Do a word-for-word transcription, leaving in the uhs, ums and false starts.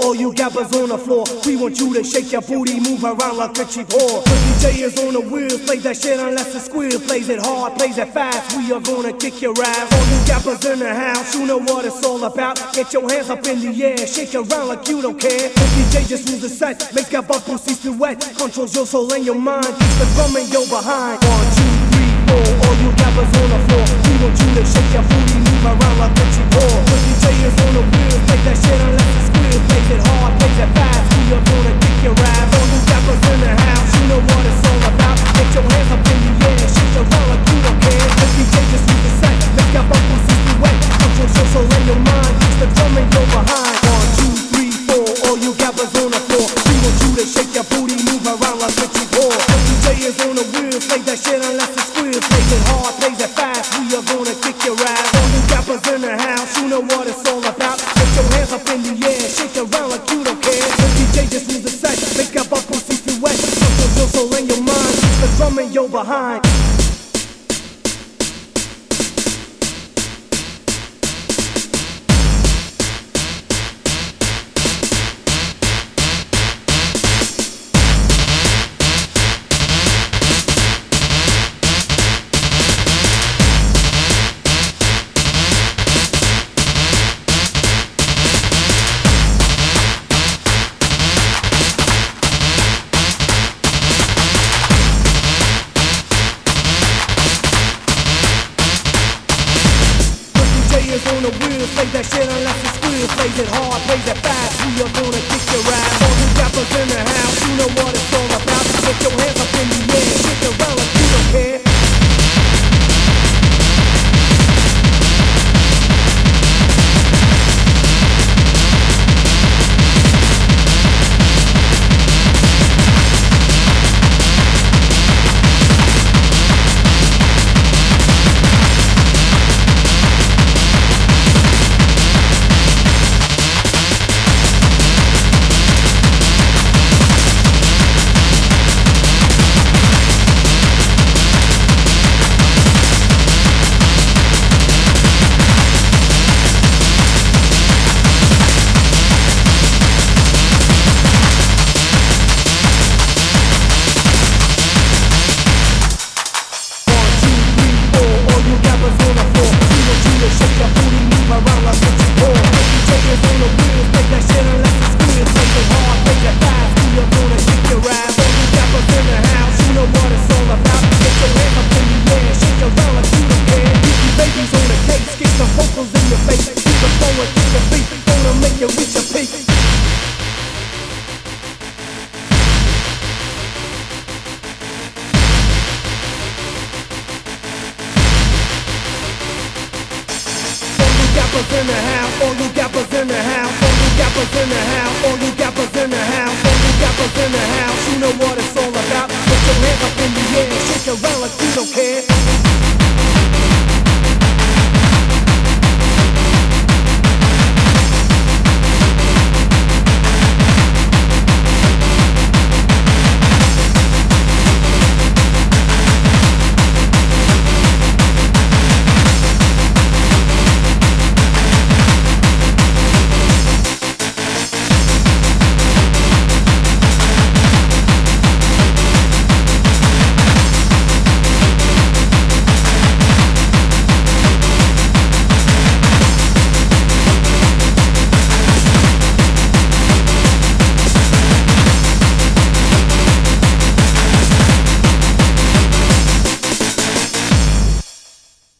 all you gappers on the floor. We want you to shake your booty, move around like a cheap whore. The D J is on the wheels, play that shit unless it's squeal. Plays it hard, plays it fast, we are gonna kick your ass. All you gappers in the house, you know what it's all about. Get your hands up in the air, shake around like you don't care. The D J just moves the set, make your butt pussy silhouette. Controls your soul and your mind, keeps the drum in your behind. One, two, three, four, all you gappers on the floor. We want you to shake your booty, move around like a cheap whore. The D J is on the wheels, play that shit unless it's squeal. Plays it hard, plays it fast, we are gonna kick your ass. All you gappers in the house, you know what it's all about. Get your hands up in the air, shake around like you don't care. The D J just moves the set, make your butt pussy silhouette. Controls your soul and your mind, keeps the drum in your behind. One, two, three, four, all you gappers on the floor. We want you to shake your booty, move around like a cheap whore. The D J is on the wheels, play that shit unless it's squeal. Plays it hard, plays it fast, we are gonna kick your ass. All you gappers in the house, you know what it's all about. Get your hands up in the air, shake around like you don't care. The D J just moves the set, make your butt pussy silhouette. Controls your soul and your mind, keeps the drum in your behind. On the wheels, play that shit unless it's squeal. Plays it hard, plays it fast, we are gonna kick your ass. All you gappers in the house, you know what it's all about. Get your hands up in the air, shake around like you don't care. Shake your booty, move around like a cheap whore. The D J is on the wheels, play that shit unless it's squeal. Plays it hard, plays it fast, we are gonna kick your ass. All you gappers in the house, you know what it's all about. Get your hands up in the air, shake around like you don't care. You babies on the case, get the vocals in your face. Keep the phone and keep the beat, gonna make you reach your peak. In the house, all you gappers in the house, all you gappers in the house, all you gappers in the house, all you gappers in the house, you know what it's all about. Put your hands up in the air, shake around like you don't care.